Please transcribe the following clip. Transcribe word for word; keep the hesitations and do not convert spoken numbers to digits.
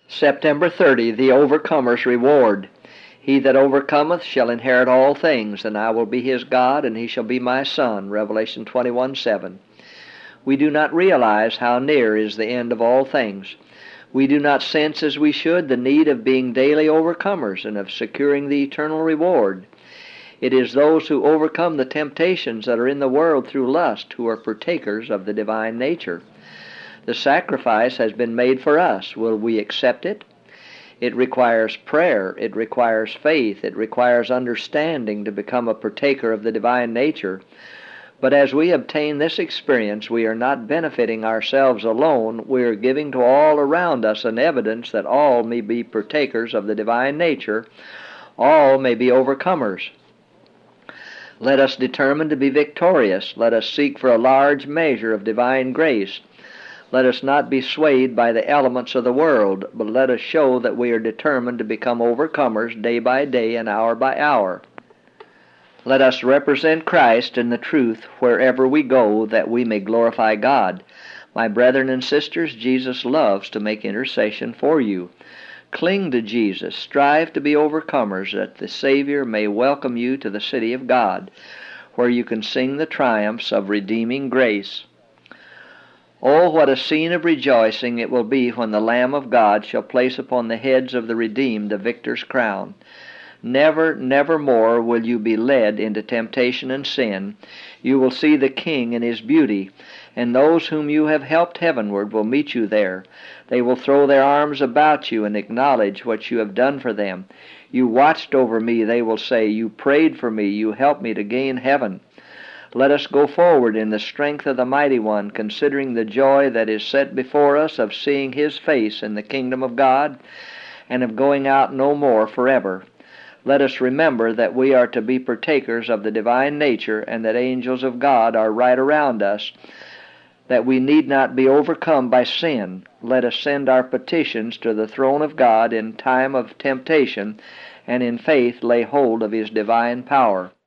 September thirtieth, the Overcomer's Reward. He that overcometh shall inherit all things, and I will be his God, and he shall be my son. Revelation twenty-one seven. We do not realize how near is the end of all things. We do not sense as we should the need of being daily overcomers and of securing the eternal reward. It is those who overcome the temptations that are in the world through lust who are partakers of the divine nature. The sacrifice has been made for us. Will we accept it? It requires prayer. It requires faith. It requires understanding to become a partaker of the divine nature. But as we obtain this experience, we are not benefiting ourselves alone. We are giving to all around us an evidence that all may be partakers of the divine nature. All may be overcomers. Let us determine to be victorious. Let us seek for a large measure of divine grace. Let us not be swayed by the elements of the world, but let us show that we are determined to become overcomers day by day and hour by hour. Let us represent Christ in the truth wherever we go, that we may glorify God. My brethren and sisters, Jesus loves to make intercession for you. Cling to Jesus. Strive to be overcomers, that the Savior may welcome you to the city of God, where you can sing the triumphs of redeeming grace. Oh, what a scene of rejoicing it will be when the Lamb of God shall place upon the heads of the redeemed the victor's crown. Never, never more will you be led into temptation and sin. You will see the King in his beauty, and those whom you have helped heavenward will meet you there. They will throw their arms about you and acknowledge what you have done for them. You watched over me, they will say. You prayed for me. You helped me to gain heaven. Let us go forward in the strength of the Mighty One, considering the joy that is set before us of seeing his face in the kingdom of God, and of going out no more forever. Let us remember that we are to be partakers of the divine nature, and that angels of God are right around us, that we need not be overcome by sin. Let us send our petitions to the throne of God in time of temptation, and in faith lay hold of his divine power.